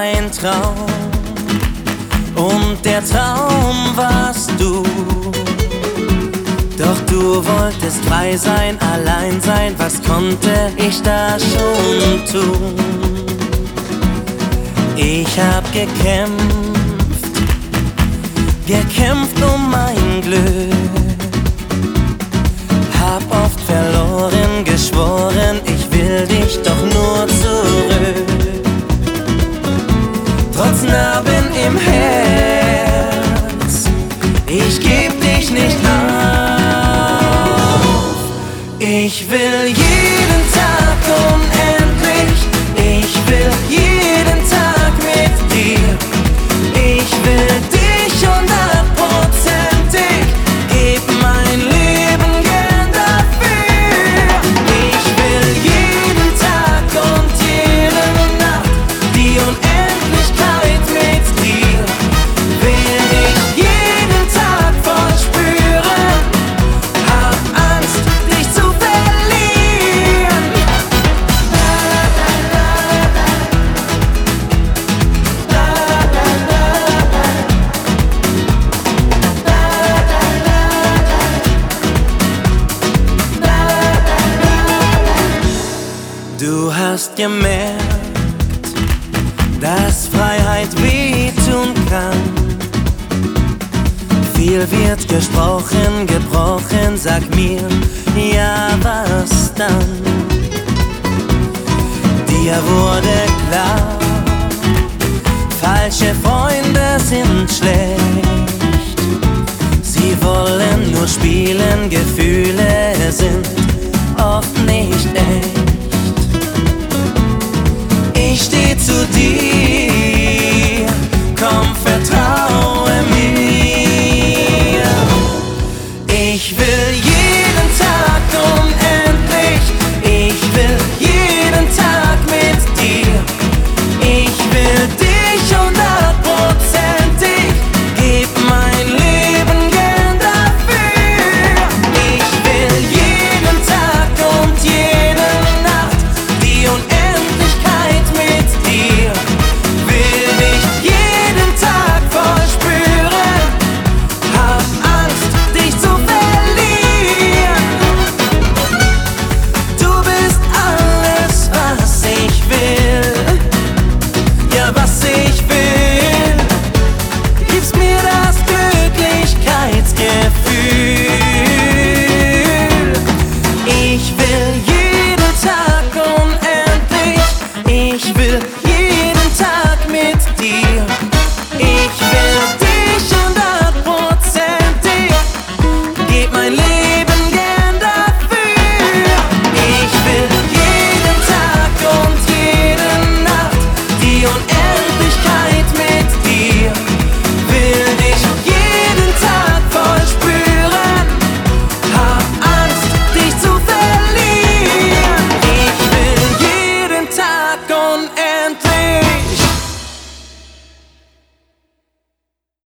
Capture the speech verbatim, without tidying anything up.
ein Traum und der Traum warst du. Doch du wolltest frei sein, allein sein, was konnte ich da schon tun? Ich hab gekämpft, gekämpft um mein Glück, hab oft verloren, geschworen, ich will dich doch nur zurück. Trotz Narben im Herz, ich geb dich nicht auf. Ich will jeden Tag unendlich, ich will jeden Tag mit dir. Ich will dich hundertprozentig, geb mein Leben gern dafür. Ich will jeden Tag und jede Nacht die Unendlichkeit mit dir. Will dich jeden Tag verspüren, hab Angst, dich zu verlieren. Du hast gemerkt, dass Freiheit wehtun kann. Viel wird gesprochen, gebrochen, sag mir, ja, was dann? Dir wurde klar, falsche Freunde sind schlecht. Sie wollen nur spielen, Gefühle sind